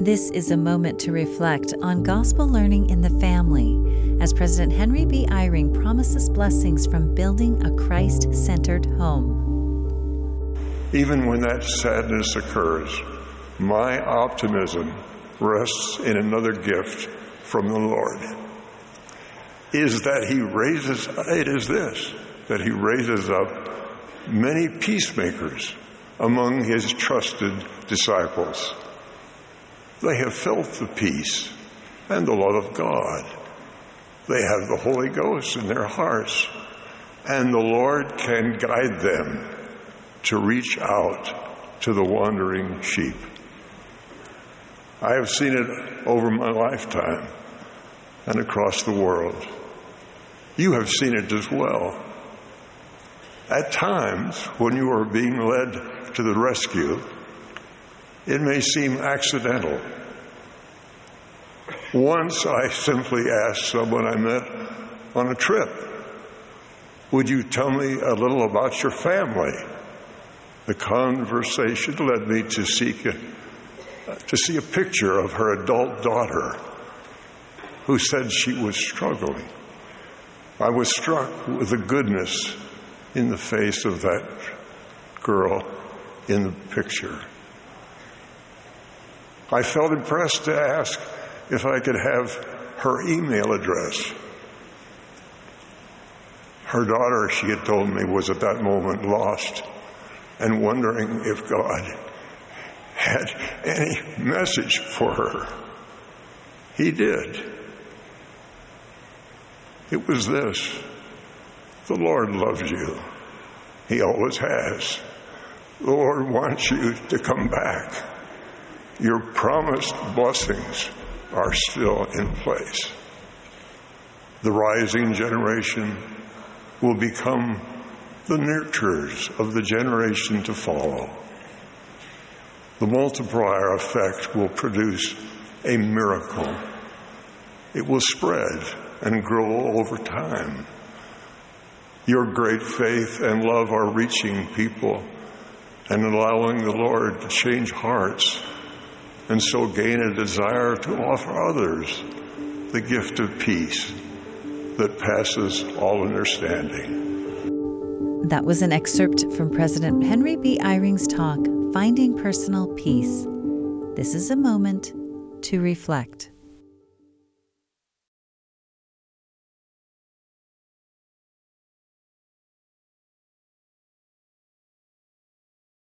This is a moment to reflect on gospel learning in the family as President Henry B. Eyring promises blessings from building a Christ-centered home. Even when that sadness occurs, my optimism rests in another gift from the Lord. That He raises up many peacemakers among His trusted disciples. They have felt the peace and the love of God. They have the Holy Ghost in their hearts, and the Lord can guide them to reach out to the wandering sheep. I have seen it over my lifetime and across the world. You have seen it as well. At times, when you are being led to the rescue, it may seem accidental. Once I simply asked someone I met on a trip, "Would you tell me a little about your family?" The conversation led me to see a picture of her adult daughter, who said she was struggling. I was struck with the goodness in the face of that girl in the picture. I felt impressed to ask if I could have her email address. Her daughter, she had told me, was at that moment lost and wondering if God had any message for her. He did. It was this: the Lord loves you. He always has. The Lord wants you to come back. Your promised blessings are still in place. The rising generation will become the nurturers of the generation to follow. The multiplier effect will produce a miracle. It will spread and grow over time. Your great faith and love are reaching people and allowing the Lord to change hearts, and so gain a desire to offer others the gift of peace that passes all understanding. That was an excerpt from President Henry B. Eyring's talk, Finding Personal Peace. This is a moment to reflect.